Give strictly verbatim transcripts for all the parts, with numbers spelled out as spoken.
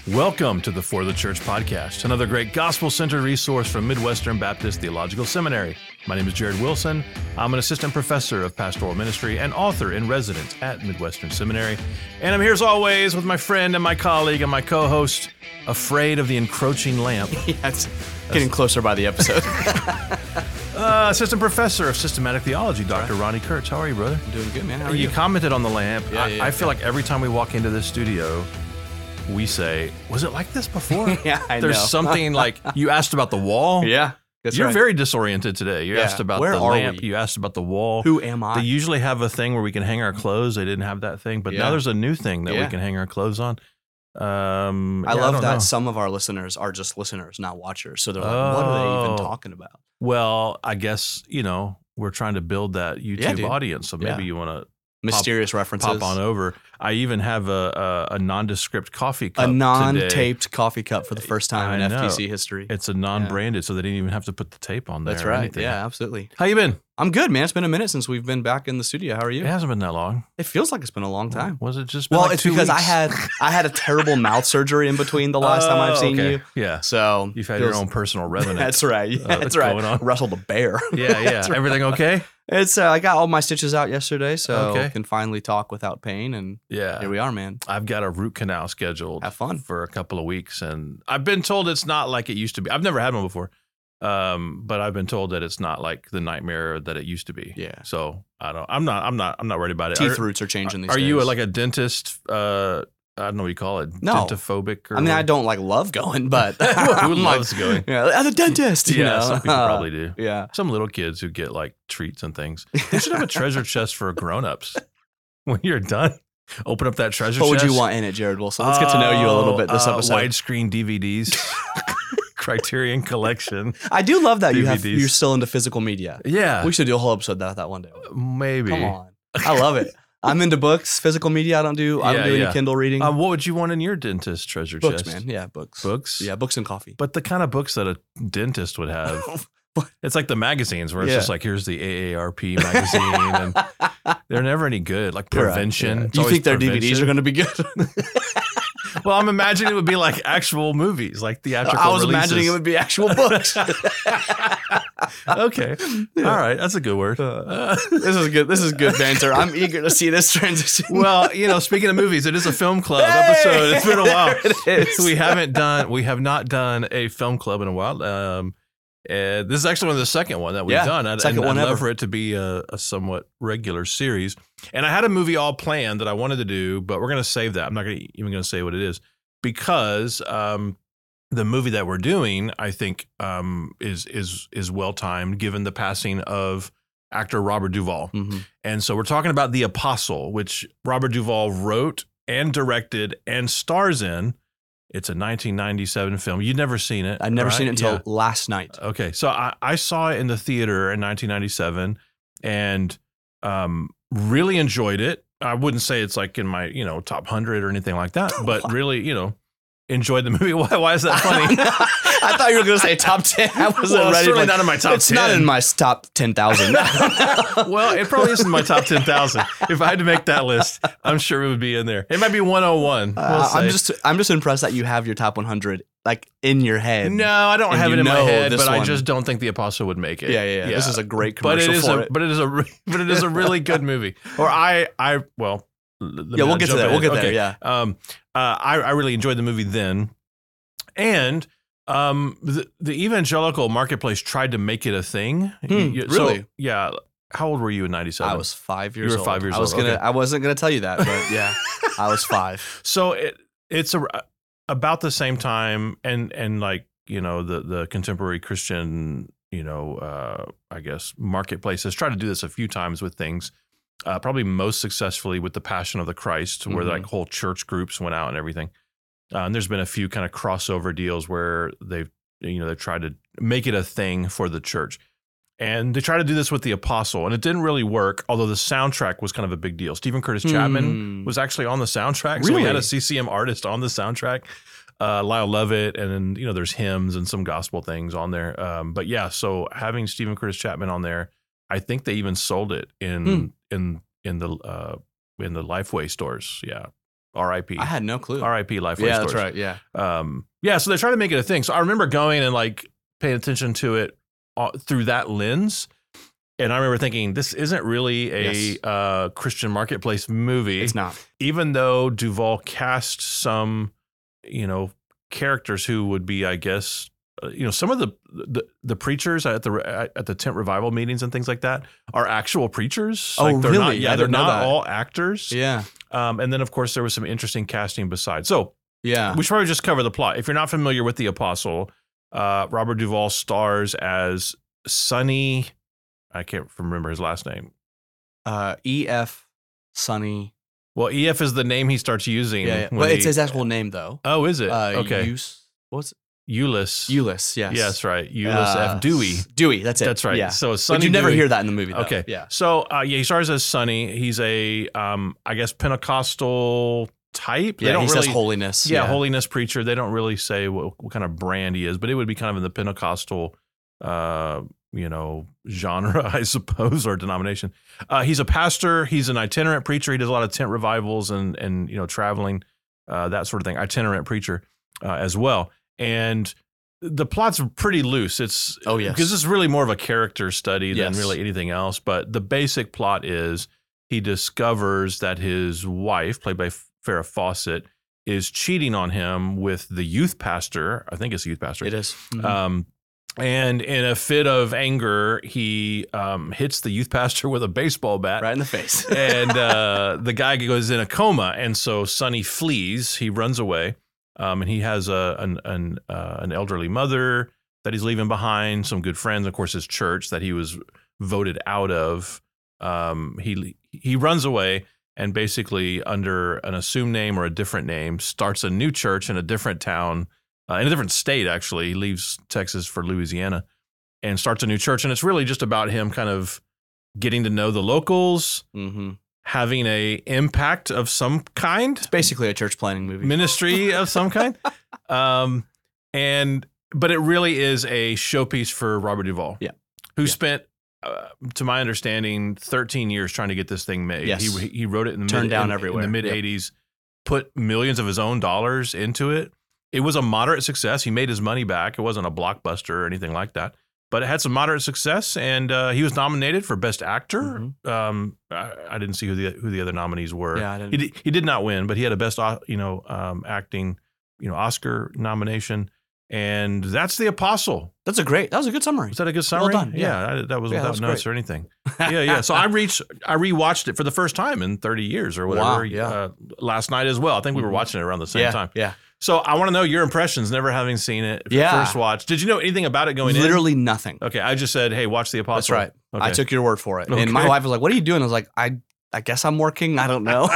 Welcome to the For the Church podcast, another great gospel-centered resource from Midwestern Baptist Theological Seminary. My name is Jared Wilson. I'm an assistant professor of pastoral ministry and author in residence at Midwestern Seminary. And I'm here as always with my friend and my colleague and my co-host, Afraid of the Encroaching Lamp. Yeah, it's getting closer by the episode. uh, assistant professor of systematic theology, Doctor Right. Ronnie Kurtz. How are you, brother? I'm doing good, man. How are you? you? commented on the lamp. Yeah, I, yeah, I feel yeah. like every time we walk into this studio, we say, was it like this before? Yeah, I There's know. something like, you asked about the wall. Yeah, that's You're right. very disoriented today. You Yeah. asked about Where the are lamp. we? You asked about the wall. Who am I? They usually have a thing where we can hang our clothes. They didn't have that thing, but now Yeah. there's a new thing that we Yeah. can hang our clothes on. Um, I yeah, love don't that know. some of our listeners are just listeners, not watchers. So they're like, what are they even Oh. talking about? Well, I guess, you know, we're trying to build that YouTube Yeah, dude. audience. So maybe Yeah. you want to Mysterious references. pop on over. I even have a, a, a nondescript coffee cup A today. non-taped coffee cup for the first time I in know. F T C history. It's a non-branded, so they didn't even have to put the tape on there. That's or right. anything. Yeah, absolutely. How you been? I'm good, man. It's been a minute since we've been back in the studio. How are you? It hasn't been that long. It feels like it's been a long time. Was it just been Well, like it's two because I weeks? had I had a terrible mouth surgery in between the last time I've Oh, seen okay. you. Yeah. So You've had feels- your own personal revenant. That's right. Yeah, uh, that's right. going on. Wrestled a bear. Yeah, yeah. That's right. Everything okay? It's uh, I got all my stitches out yesterday, so Okay. I can finally talk without pain. And Yeah. here we are, man. I've got a root canal scheduled. Have fun. For a couple of weeks, and I've been told it's not like it used to be. I've never had one before, um, but I've been told that it's not like the nightmare that it used to be. Yeah. So I don't. I'm not. I'm not. I'm not worried about it. Teeth Are, roots are changing these are days. you a, like a dentist? Uh, I don't know what you call it. No. Dentophobic. Or I mean, I what? don't like love going, but Who I'm loves like, going? Yeah, I'm a dentist. You Yeah, know? some people probably do. Yeah. Some little kids who get like treats and things. They should have a treasure chest for grown-ups. When you're done, open up that treasure What would chest. you want in it, Jared Wilson? Let's get to know you a little bit this Uh, episode. Widescreen D V Ds, Criterion Collection. I do love that you have D V Ds. you're still into physical media. Yeah, We should do a whole episode about that one day. maybe. Come on. I love it. I'm into books, physical media. I don't do I don't Yeah, do any yeah. Kindle reading. Uh, what would you want in your dentist treasure books, chest? man. Yeah, books. Books? Yeah, books and coffee. But the kind of books that a dentist would have. What? It's like the magazines where it's Yeah. just like, here's the A A R P magazine. And they're never any good. Like You're right, prevention. yeah. It's You always think their D V Ds are prevention. going to be good? Well, I'm imagining it would be like actual movies, like theatrical I was releases. imagining it would be actual books. Okay. All right. That's a good word. Uh, This is good. This is good banter. I'm eager to see this transition. well, you know, speaking of movies, it is a film club Hey! episode. It's been a while. There it is. We haven't done, we have not done a film club in a while. Um, uh, this is actually one of the second one that we've Yeah, done. I'd, second and one I'd love ever. for it to be a, a somewhat regular series. And I had a movie all planned that I wanted to do, but we're going to save that. I'm not gonna, even going to say what it is because um, the movie that we're doing, I think, um, is is is well timed given the passing of actor Robert Duvall. Mhm. And so we're talking about The Apostle, which Robert Duvall wrote and directed and stars in. It's a nineteen ninety-seven film. You'd never seen it. I'd never right? seen it until Yeah. last night. Okay. So I, I saw it in the theater in nineteen ninety-seven and um, really enjoyed it. I wouldn't say it's like in my, you know, top one hundred or anything like that, but really, you know, enjoyed the movie. Why, why is that funny? I thought you were going to say top ten. I wasn't Well, it's ready. certainly for- not in my top it's ten. not in my top ten thousand. Well, it probably isn't my top ten thousand. If I had to make that list, I'm sure it would be in there. It might be one oh one. We'll Uh, I'm say. just I'm just impressed that you have your top one hundred like in your head. No, I don't and have you it in my know head, this but I one. just don't think the Apostle would make it. Yeah, yeah, yeah. This is a great but commercial it is for a it. but it is a re- but it is a really good movie. Or I I well, l- let me Yeah, we'll not get to jump that. We'll ahead. get there. Okay. Yeah. Um, uh, I I really enjoyed the movie then, and um, the the evangelical marketplace tried to make it a thing. Hmm, You- so, really? yeah. How old were you in ninety-seven? I was five years were old. five years I was old, gonna okay. I wasn't gonna tell you that, but yeah. I was five. So it it's a, about the same time, and and like you know the the contemporary Christian you know uh, I guess marketplace has tried to do this a few times with things. Uh, probably most successfully with the Passion of the Christ, where Mhm. like whole church groups went out and everything. Uh, and there's been a few kind of crossover deals where they've you know they've tried to make it a thing for the church. And they tried to do this with The Apostle, and it didn't really work, although the soundtrack was kind of a big deal. Stephen Curtis Chapman Hmm. was actually on the soundtrack. So we had Really? a C C M artist on the soundtrack. uh, Lyle Lovett, and then, you know, there's hymns and some gospel things on there. Um, but yeah, so having Stephen Curtis Chapman on there, I think they even sold it in Hmm. in in the uh, in the Lifeway stores. Yeah, R I P. I had no clue. R I P Lifeway Yeah, stores. that's right. Yeah. Um, yeah, so they try to make it a thing. So I remember going and like paying attention to it uh, through that lens. And I remember thinking, this isn't really a Yes. uh, Christian marketplace movie. It's not. Even though Duvall cast some, you know, characters who would be, I guess, uh, you know, some of the, the the preachers at the at the tent revival meetings and things like that are actual preachers. Oh, like they're really? Not, yeah, I they're didn't know not that. all actors. Yeah. Um, and then, of course, there was some interesting casting besides. So Yeah. we should probably just cover the plot. If you're not familiar with The Apostle, uh, Robert Duvall stars as Sonny. I can't remember his last name. Uh, E F Sonny. Well, E F is the name he starts using. Yeah. yeah. when But it's he- his actual name though. Oh, is it? Uh, okay. Eus, what's it? Euless. Euless? Yes. Yes, right. Euless Uh, F. Dewey. Dewey. That's it. That's right. Yeah. So Sonny But you never Dewey. hear that in the movie. Though. Okay. Yeah. So uh, yeah, he stars as Sonny. He's a, um, I guess, Pentecostal type. They Yeah. don't He really, says holiness. Yeah, holiness preacher. They don't really say what, what kind of brand he is, but it would be kind of in the Pentecostal, uh, you know, genre, I suppose, or denomination. Uh, he's a pastor. He's an itinerant preacher. He does a lot of tent revivals and and you know traveling, uh, that sort of thing. Itinerant preacher uh, as well. And the plot's pretty loose. It's Oh, yes. because this is really more of a character study than Yes. really anything else. But the basic plot is he discovers that his wife, played by Farrah Fawcett, is cheating on him with the youth pastor. I think it's the youth pastor. It is. Mhm. Um, and in a fit of anger, he um, hits the youth pastor with a baseball bat. Right in the face. and uh, the guy goes in a coma. And so Sonny flees. He runs away. Um, and he has a, an an, uh, an elderly mother that he's leaving behind, some good friends, of course, his church that he was voted out of. Um, he he runs away and basically under an assumed name or a different name starts a new church in a different town, uh, in a different state, actually. He leaves Texas for Louisiana and starts a new church. And it's really just about him kind of getting to know the locals, Mm-hmm. having a impact of some kind, It's basically a church planning movie. ministry of some kind. Um, and but it really is a showpiece for Robert Duvall, Yeah. who Yeah. spent, uh, to my understanding, thirteen years trying to get this thing made. Yes. He he wrote it in the Turned mid, down in, everywhere. in the mid eighties, put millions of his own dollars into it. It was a moderate success. He made his money back. It wasn't a blockbuster or anything like that, but it had some moderate success, and uh, he was nominated for Best Actor. Mhm. Um, I, I didn't see who the who the other nominees were. Yeah, I didn't. He did, he did not win, but he had a Best uh, you know um, acting you know Oscar nomination, and that's The Apostle. That's a great. That was a good summary. Was that a good summary? done, Yeah, yeah. I, that was Yeah, that without was notes great. or anything. Yeah, yeah. So I reached, I rewatched it for the first time in thirty years or whatever. Wow, yeah. uh, last night as well. I think we were Mhm. watching it around the same yeah, time. Yeah. So I want to know your impressions, never having seen it. Yeah. First watch. Did you know anything about it going Literally nothing. in? Okay, I just said, hey, watch The Apostle. That's right. Okay. I took your word for it. And my Okay. wife was like, "What are you doing?" I was like, "I, I guess I'm working. I don't know."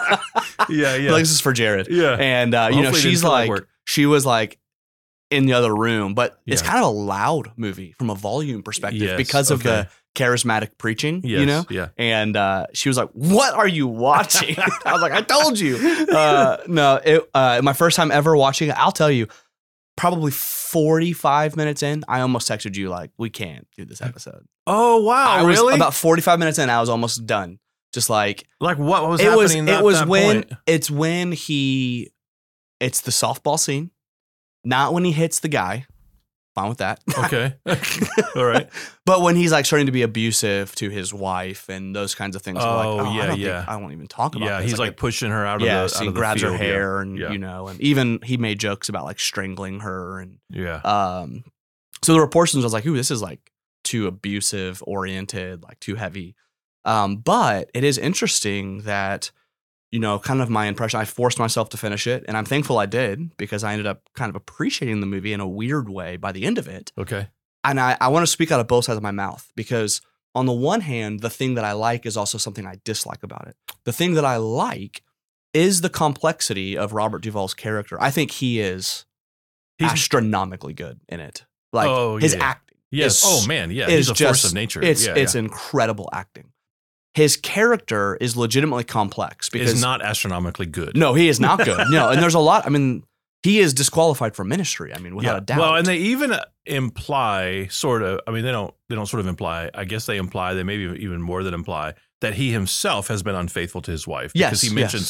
yeah, yeah, Like, this is for Jared. yeah. And uh, you know, Hopefully it didn't she's feel like, work. she was like in the other room, but it's Yeah. kind of a loud movie from a volume perspective Yes, because of okay. the charismatic preaching. Yes, You know. yeah. And uh, she was like, "What are you watching?" I was like, "I told you." Uh, no, it, uh, my first time ever watching it. I'll tell you, probably forty-five minutes in, I almost texted you like, "We can't do this episode." Oh wow, I was really? about forty-five minutes in, I was almost done. Just like like what, what was it happening? was. at It was that when point? it's when he, it's the softball scene, not when he hits the guy. Fine with that. Okay, all right. But when he's like starting to be abusive to his wife and those kinds of things, I'm like, Oh, oh yeah, I don't yeah. think, I won't even talk about. Yeah, this. he's like, pushing her out of yeah, the so out he of the grabs her field, yeah. hair and Yeah. you know, and even he made jokes about like strangling her and Yeah. um. So there were portions I was like, ooh, this is like too abusive oriented, like too heavy. Um, but it is interesting that, you know, kind of my impression, I forced myself to finish it, and I'm thankful I did because I ended up kind of appreciating the movie in a weird way by the end of it. Okay. And I, I want to speak out of both sides of my mouth because on the one hand, the thing that I like is also something I dislike about it. The thing that I like is the complexity of Robert Duvall's character. I think he is He's astronomically good in it. Like Oh, his yeah. acting. yes. is- Oh man, yeah. is He's a just, force of nature. It's yeah, it's yeah. incredible acting. His character is legitimately complex because Is not astronomically good. no, he is not good. No, and there's a lot. I mean, he is disqualified from ministry. I mean, without yeah. a doubt. Well, and they even imply, sort of. I mean, they don't. They don't sort of imply. I guess they imply. They maybe even more than imply that he himself has been unfaithful to his wife. Yes, because he yes. mentions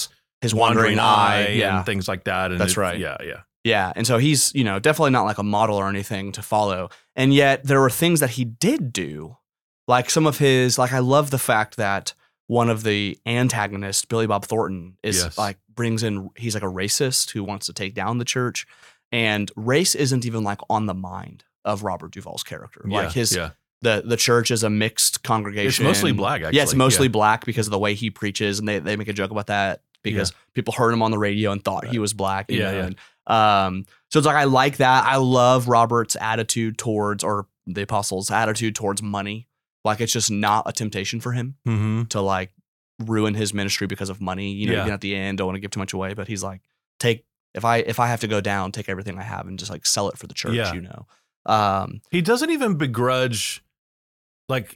his wandering, eye, and yeah, things like that. And that's it, right. Yeah, yeah. Yeah. And so he's, you know, definitely not like a model or anything to follow. And yet there were things that he did do, like some of his, like I love the fact that one of the antagonists, Billy Bob Thornton, is Yes. like brings in, he's like a racist who wants to take down the church. And race isn't even like on the mind of Robert Duvall's character. Yeah, Like his, yeah. the, the church is a mixed congregation. It's mostly black, actually. Yeah, it's mostly Yeah. black because of the way he preaches. And they, they make a joke about that because people heard him on the radio and thought he was black. you Yeah, know, yeah. and, Um, so it's like, I like that. I love Robert's attitude towards, or the apostles' attitude towards money. Like it's just not a temptation for him Mm-hmm. to like ruin his ministry because of money. You know, Yeah. even at the end, don't want to give too much away, but he's like, take, if I, if I have to go down, take everything I have and just like sell it for the church, Yeah. you know? Um, He doesn't even begrudge, like,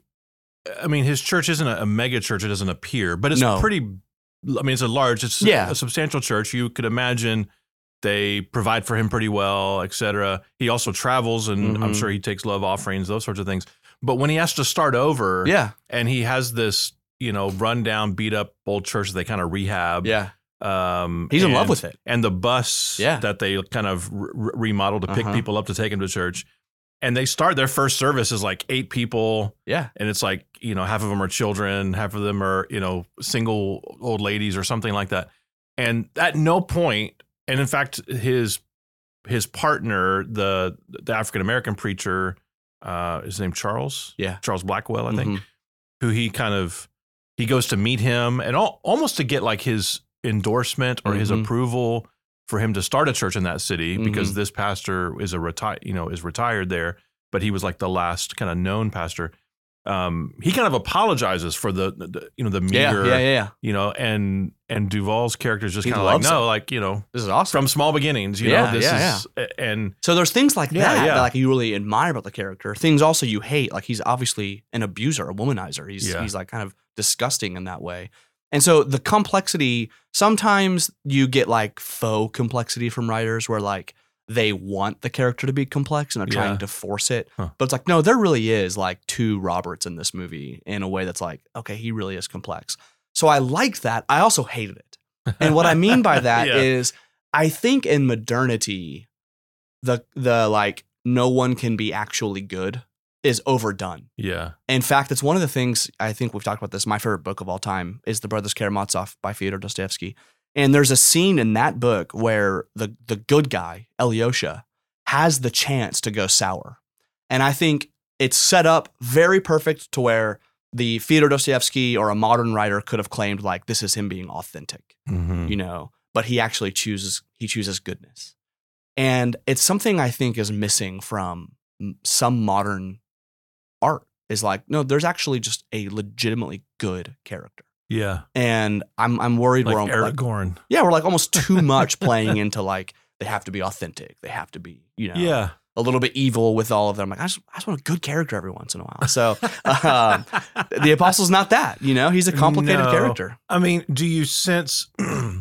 I mean, his church isn't a, a mega church. It doesn't appear, but it's No. pretty, I mean, it's a large, it's Yeah. a substantial church. You could imagine they provide for him pretty well, et cetera. He also travels, and I'm Mhm. sure he takes love offerings, those sorts of things. But when he has to start over, yeah. and he has this, you know, rundown, beat up old church that they kind of rehab. Yeah. Um, He's in love and- with it. And the bus Yeah. that they kind of re- remodel to pick Uh-huh. people up to take him to church. And they start their first service is like eight people. Yeah. And it's like, you know, half of them are children, half of them are, you know, single old ladies or something like that. And at no point, and in fact, his his partner, the the African American preacher, uh, his name Charles, Yeah. Charles Blackwell, I think, Mhm. who he kind of he goes to meet him and all, almost to get like his endorsement or his Mhm. approval for him to start a church in that city, because Mhm. this pastor is a retired, you know, is retired there, but he was like the last kind of known pastor. Um, he kind of apologizes for the, the you know, the Yeah. meager, Yeah. Yeah. Yeah. you know, and and Duvall's character is just He kind of like, loves no, like, you know, This is awesome. from small beginnings, you Yeah, know, this yeah, is, and So there's things like Yeah, that yeah. that like you really admire about the character. Things also you hate, like he's obviously an abuser, a womanizer. He's Yeah. he's like kind of disgusting in that way. And so the complexity, sometimes you get like faux complexity from writers where like they want the character to be complex and are trying Yeah. to force it. Huh. But it's like, no, there really is like two Roberts in this movie in a way that's like, okay, he really is complex. So I liked that. I also hated it. And what I mean by that is, Yeah. I think in modernity, the the like no one can be actually good is overdone. yeah, In fact, it's one of the things, I think we've talked about this. My favorite book of all time is The Brothers Karamazov by Fyodor Dostoevsky. And there's a scene in that book where the the good guy, Alyosha, has the chance to go sour. And I think it's set up very perfect to where the Fyodor Dostoevsky or a modern writer could have claimed like this is him being authentic, Mhm. you know, but he actually chooses, he chooses goodness. And it's something I think is missing from m- some modern art is like, no, there's actually just a legitimately good character. yeah, And I'm I'm worried like we're al- like, Aragorn. yeah, we're like almost too much playing into like they have to be authentic. They have to be, you know, Yeah, a little bit evil with all of them. Like I just, I just want a good character every once in a while. So um, the apostle's not that, you know, he's a complicated No. character. I mean, do you sense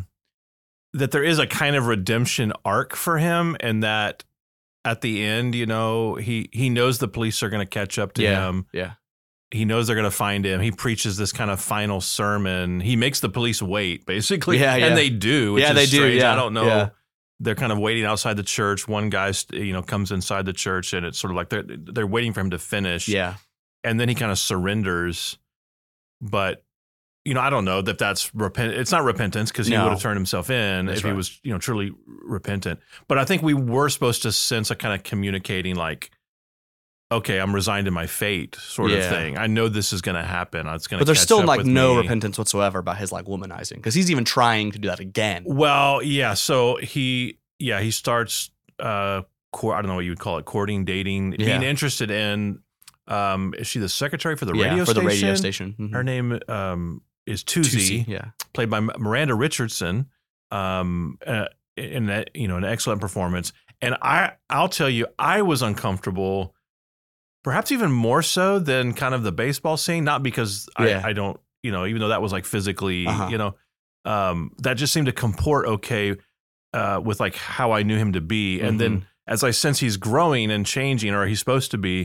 that there is a kind of redemption arc for him, and that at the end, you know, he he knows the police are going to catch up to Yeah. him. Yeah. He knows they're going to find him. He preaches this kind of final sermon. He makes the police wait, basically. Yeah, yeah. And they do. Which Yeah, is they do, strange. yeah, I don't know. yeah. They're kind of waiting outside the church. One guy, you know, comes inside the church, and it's sort of like they're they're waiting for him to finish. Yeah. And then he kind of surrenders. But, you know, I don't know that that's repent. It's not repentance, because he No. would have turned himself in That's if he right. was, you know, truly repentant. But I think we were supposed to sense a kind of communicating like, okay, I'm resigned to my fate sort of Yeah. thing. I know this is going to happen. It's going to But there's catch still up like with no me. repentance whatsoever about his like womanizing because he's even trying to do that again. Well, yeah. So he, yeah, he starts, uh, cour- I don't know what you would call it, courting, dating, Yeah. being interested in, um, is she the secretary for the yeah, radio for station? the radio station. Mhm. Her name um, is Tuzi, Tusi, yeah. played by Miranda Richardson, um, uh, in that, you know, an excellent performance. And I, I'll tell you, I was uncomfortable, perhaps even more so than kind of the baseball scene. Not because Yeah. I, I don't, you know, even though that was like physically, Uh-huh. you know, um, that just seemed to comport okay uh, with like how I knew him to be. And then Mhm. as I sense he's growing and changing, or he's supposed to be,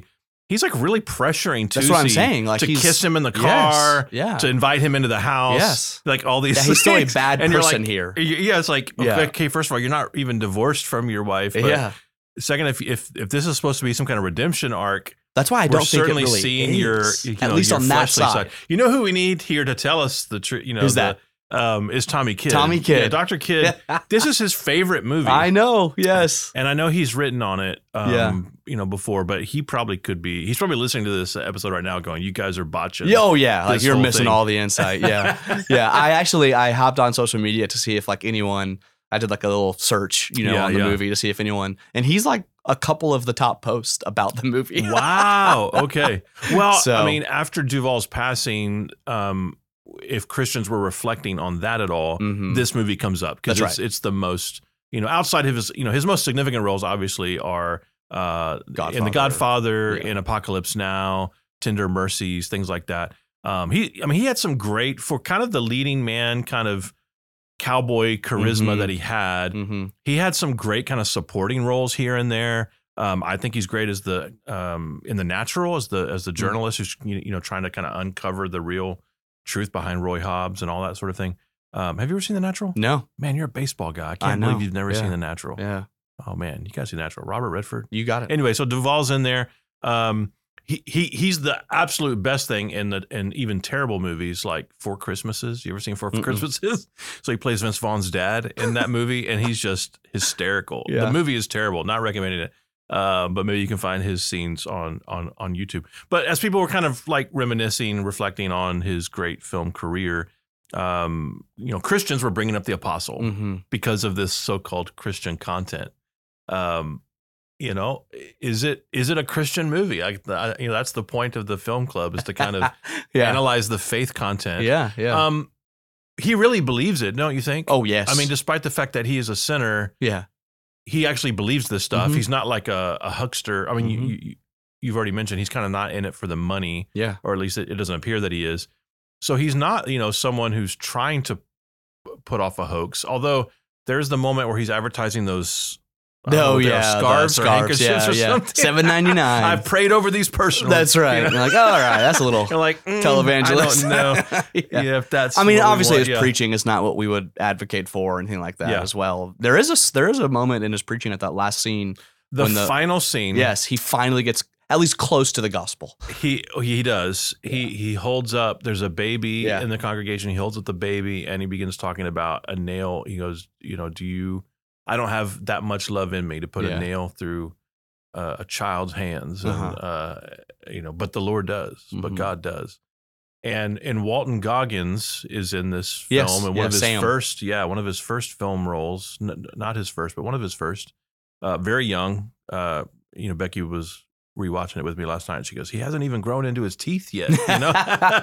he's like really pressuring Toosey That's what I'm saying. Like to he's, kiss him in the car, yes, yeah. to invite him into the house. Yes. Like all these Yeah, things. he's still a bad and person like, here. Yeah, it's like, okay, Yeah. okay, first of all, you're not even divorced from your wife. But Yeah. second, if, if if this is supposed to be some kind of redemption arc, That's why I we're don't think it certainly really seeing is, your, you at know, least your on that fleshly side. You know who we need here to tell us the truth? You know, Who's the, that? Um, is Tommy Kidd. Tommy Kidd. Yeah, Doctor Kidd. This is his favorite movie. I know. Yes. And I know he's written on it, um, Yeah. you know, before, but he probably could be. He's probably listening to this episode right now, going, "You guys are botching." Oh yeah, like this you're whole missing thing. all the insight. Yeah, yeah. I actually I hopped on social media to see if like anyone. I did like a little search, you know, Yeah, on the yeah. movie to see if anyone, and he's like a couple of the top posts about the movie. Wow. Okay. Well, So- I mean, after Duvall's passing, um, if Christians were reflecting on that at all, Mhm. this movie comes up because That's it's it's the most, you know, outside of his, you know, his most significant roles obviously are uh, in Godfather. The Godfather, Yeah. in Apocalypse Now, Tender Mercies, things like that. Um, he, I mean, he had some great, for kind of the leading man kind of cowboy charisma Mhm. that he had. Mm-hmm. He had some great kind of supporting roles here and there. Um, I think he's great as the um, in The Natural as the as the journalist who's you know trying to kind of uncover the real truth behind Roy Hobbs and all that sort of thing. Um, have you ever seen The Natural? No. Man, you're a baseball guy. I I can't know. believe you've never Yeah. seen The Natural. Yeah. Oh man, you gotta see The Natural. Robert Redford. You got it. Anyway, so Duvall's in there. Um, he he he's the absolute best thing in the in even terrible movies like Four Christmases. You ever seen Four Mm-mm. Christmases? So he plays Vince Vaughn's dad in that movie, and he's just hysterical. Yeah. The movie is terrible. Not recommending it. Uh, but maybe you can find his scenes on on on YouTube. But as people were kind of like reminiscing, reflecting on his great film career, um, you know, Christians were bringing up the Apostle Mm-hmm. because of this so-called Christian content. Um, you know, is it is it a Christian movie? I, I, you know, that's the point of the film club is to kind of yeah. analyze the faith content. Yeah. Yeah. Um, he really believes it, don't you think? oh yes. I mean, despite the fact that he is a sinner, yeah. he actually believes this stuff. Mhm. He's not like a, a huckster. I mean, Mhm. you, you, you've already mentioned he's kind of not in it for the money, Yeah. or at least it, it doesn't appear that he is. So he's not, you know, someone who's trying to p- put off a hoax. Although there's the moment where he's advertising those. I don't know Oh what they are, yeah. scarves, the or scarves. handkerchiefs Yeah. or yeah. something. Seven ninety nine. I've prayed over these personally. That's right. You know? You're like, oh, all right, that's a little You're like mm, televangelist. I don't know. yeah. Yeah, if that's. I mean, what we obviously, want, his yeah. preaching is not what we would advocate for or anything like that Yeah. as well. There is a there is a moment in his preaching at that last scene. The, when the- final scene. Yes, he finally gets at least close to the gospel. He he does. He he holds up. There's a baby Yeah. in the congregation. He holds up the baby and he begins talking about a nail. He goes, you know, do you? I don't have that much love in me to put Yeah. a nail through uh, a child's hands, and Uh-huh. uh, you know, but the Lord does. But Mhm. God does. And and Walton Goggins is in this film, Yes, and one yeah, of his Sam. first, yeah, one of his first film roles. N- not his first, but one of his first. Uh, very young. Uh, you know, Becky was rewatching it with me last night, and she goes, "He hasn't even grown into his teeth yet." You know,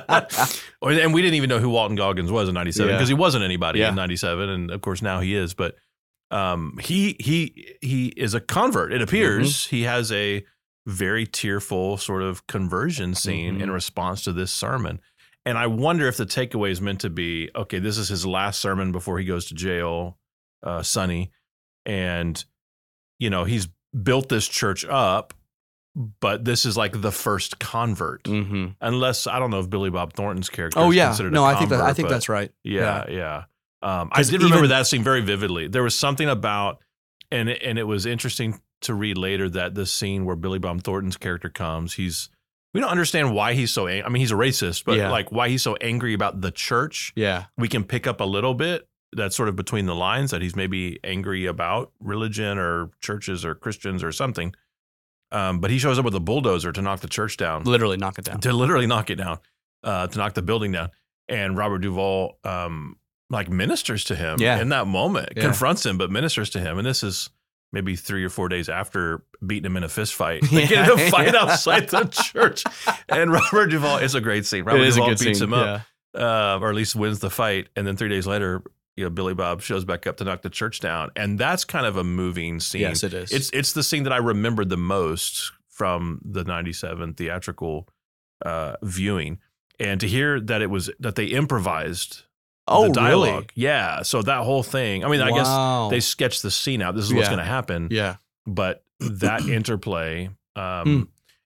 Or- and we didn't even know who Walton Goggins was in ninety-seven Yeah. because he wasn't anybody Yeah. in ninety-seven, and of course now he is. But um, he he he is a convert. It appears Mm-hmm. he has a very tearful sort of conversion scene Mhm. in response to this sermon. And I wonder if the takeaway is meant to be, okay, this is his last sermon before he goes to jail, uh, Sonny. And, you know, he's built this church up, but this is like the first convert. Mm-hmm. Unless, I don't know if Billy Bob Thornton's character Oh is yeah, considered no, a I think that I convert, think but that's right. yeah, yeah. Um, I 'Cause did remember even- that scene very vividly. There was something about, and it, and it was interesting to read later that this scene where Billy Bob Thornton's character comes, he's we don't understand why he's so. Ang- I mean, he's a racist, but Yeah. like why he's so angry about the church. Yeah, We can pick up a little bit. That's sort of between the lines that he's maybe angry about religion or churches or Christians or something. Um, but he shows up with a bulldozer to knock the church down. literally knock it down. To literally knock it down, uh, to knock the building down. And Robert Duvall, um, like ministers to him Yeah. in that moment, Yeah. confronts him, but ministers to him. And this is maybe three or four days after beating him in a fist fight. They get in a fight outside the church. And Robert Duvall, it's a great scene. Robert It is a Duvall good beats scene. him up, uh, or at least wins the fight. And then three days later, you know, Billy Bob shows back up to knock the church down. And that's kind of a moving scene. Yes, it is. It's it's the scene that I remembered the most from the ninety-seven theatrical uh, viewing, and to hear that it was that they improvised oh the dialogue. really? Yeah, so that whole thing. I mean, I Wow. guess they sketched the scene out. This is what's Yeah. going to happen. Yeah. But that interplay, um, Hmm.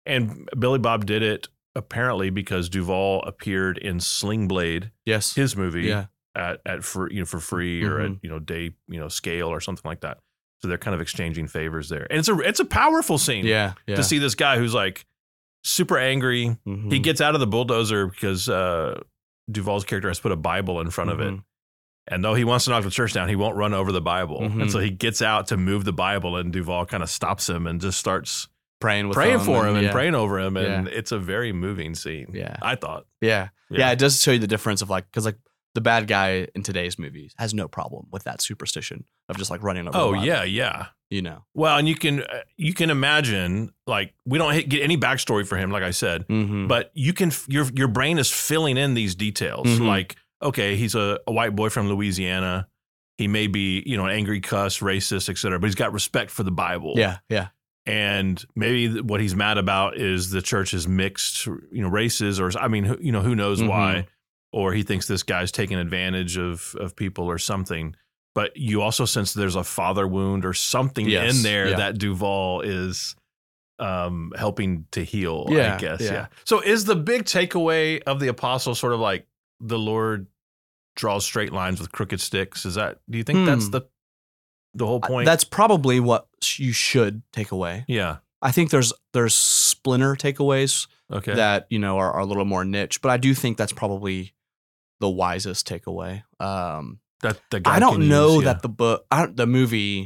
and Billy Bob did it apparently because Duvall appeared in Sling Blade, Yes. his movie, Yeah. at at for you know for free or Mhm. at you know day you know scale or something like that. So they're kind of exchanging favors there, and it's a it's a powerful scene Yeah. Yeah. to see this guy who's like super angry. Mhm. He gets out of the bulldozer because uh, Duvall's character has put a Bible in front of it. Mhm. And though he wants to knock the church down, he won't run over the Bible. Mhm. And so he gets out to move the Bible, and Duvall kind of stops him and just starts praying with praying them for him and yeah. praying over him. And Yeah. it's a very moving scene. Yeah. I thought. Yeah. Yeah. yeah. It does show you the difference of like, because like the bad guy in today's movies has no problem with that superstition of just like running over Oh, the Bible, yeah, yeah. you know. Well, and you can uh, you can imagine, like, we don't hit, get any backstory for him, like I said, Mm-hmm. but you can your your brain is filling in these details. Mhm. Like, okay, he's a, a white boy from Louisiana. He may be, you know, an angry cuss, racist, et cetera, but he's got respect for the Bible. Yeah. Yeah. And maybe th- what he's mad about is the church is mixed, you know, races, or I mean, who- you know, who knows Mhm. why, or he thinks this guy's taking advantage of of people or something. But you also sense there's a father wound or something Yes, in there yeah. that Duvall is um, helping to heal. Yeah, I guess. yeah. Yeah. So is the big takeaway of the apostle sort of like the Lord draws straight lines with crooked sticks? Is that? Do you think that's Hmm. the the whole point? That's probably what sh- you should take away. yeah. I think there's there's splinter takeaways Okay. that, you know, are, are a little more niche, but I do think that's probably the wisest takeaway. Um, that the guy I don't can know use, yeah. that the book, I don't, the movie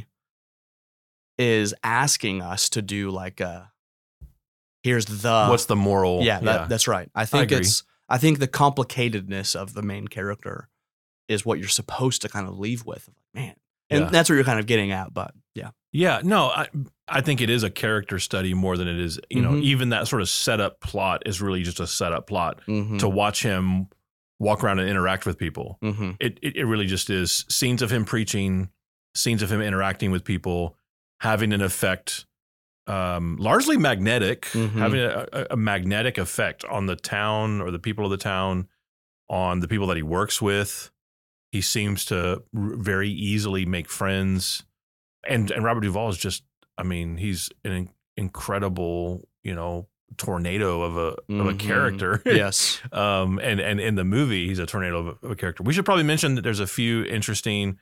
is asking us to do like a, here's the, What's the moral? yeah, that, that's right. I think agree. it's, I think the complicatedness of the main character is what you're supposed to kind of leave with. Man. And Yeah. that's what you're kind of getting at, but yeah. Yeah, no, I I think it is a character study more than it is, you know, Mhm. even that sort of setup plot is really just a setup plot Mm-hmm. to watch him walk around and interact with people. Mm-hmm. It, it it really just is scenes of him preaching, scenes of him interacting with people, having an effect, um, largely magnetic, Mhm. having a, a, a magnetic effect on the town or the people of the town, on the people that he works with. He seems to r- very easily make friends. And and Robert Duvall is just, I mean, he's an in- incredible, you know, tornado of a of a Mhm. character. Yes. um, and and in the movie, he's a tornado of a, of a character. We should probably mention that there's a few interesting,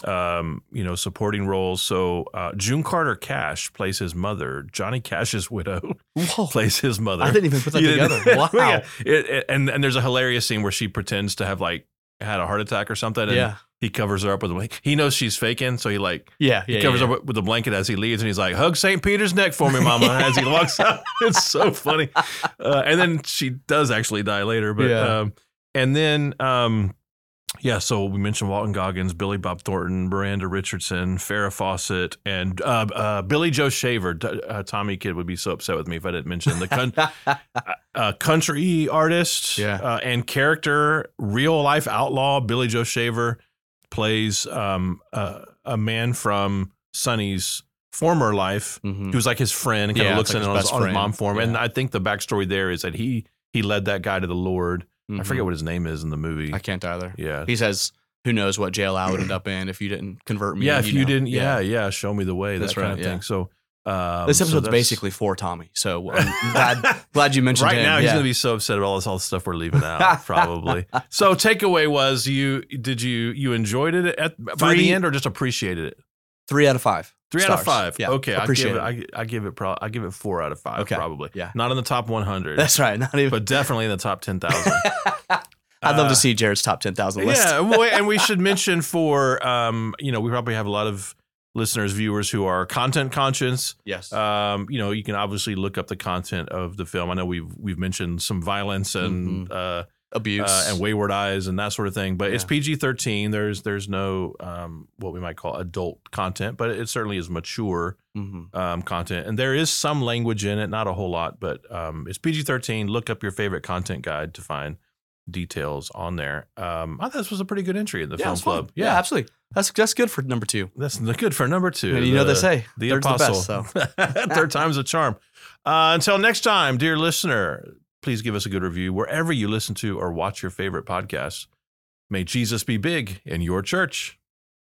um, you know, supporting roles. So uh, June Carter Cash plays his mother. Johnny Cash's widow Whoa. plays his mother. I didn't even put that You didn't- together. Wow. Yeah. It- it- and and there's a hilarious scene where she pretends to have like had a heart attack or something, and Yeah. he covers her up with a blanket. He knows she's faking, so he like Yeah. he yeah, covers yeah. her up with a blanket as he leaves, and he's like, "Hug Saint Peter's neck for me, Mama," as he walks out. It's so funny. Uh, and then she does actually die later, but Yeah. um, and then um, yeah. So we mentioned Walton Goggins, Billy Bob Thornton, Miranda Richardson, Farrah Fawcett, and uh, uh, Billy Joe Shaver. D- uh, Tommy Kid would be so upset with me if I didn't mention the con- uh, country artist Yeah. uh, and character, real life outlaw. Billy Joe Shaver plays um, uh, a man from Sonny's former life Mhm. who's like his friend and kind Yeah, of it's looks like in his on his, best on his friend. mom for him. And Yeah. I think the backstory there is that he he led that guy to the Lord. I Mhm. forget what his name is in the movie. I can't either. Yeah. He says, "Who knows what jail I would end up in if you didn't convert me?" Yeah, if you, know? didn't, yeah, yeah, show me the way, That's that kind right, of yeah. thing. So um, This so episode's that's- basically for Tommy, so I'm glad glad you mentioned right him. now he's yeah. gonna be so upset about all this all the stuff we're leaving out, probably. So takeaway was you did you you enjoyed it at by Three- the end or just appreciated it? three out of five. Three out of stars. five. Yeah, Okay, I appreciate give it. it. I, I give it. Pro, I give it four out of five. Okay, Probably. yeah. Not in the top one hundred, That's right. Not even. but definitely in the top ten thousand. I'd love uh, to see Jared's top ten thousand list. Yeah, well, and we should mention for um, you know, we probably have a lot of listeners, viewers who are content conscious. Yes. Um, you know, you can obviously look up the content of the film. I know we've we've mentioned some violence and uh, Abuse uh, and wayward eyes and that sort of thing, but it's Yeah. P G thirteen. There's there's no um, what we might call adult content, but it certainly is mature Mhm. um, content, and there is some language in it, not a whole lot, but um, it's P G thirteen. Look up your favorite content guide to find details on there. Um, I thought this was a pretty good entry in the Yeah, film it's fun. club. Yeah. absolutely. That's that's good for number two. That's good for number two. And you know the- they say the third's apostle. the best. So Third time's a charm. Uh, until next time, dear listener, please give us a good review wherever you listen to or watch your favorite podcasts. May Jesus be big in your church.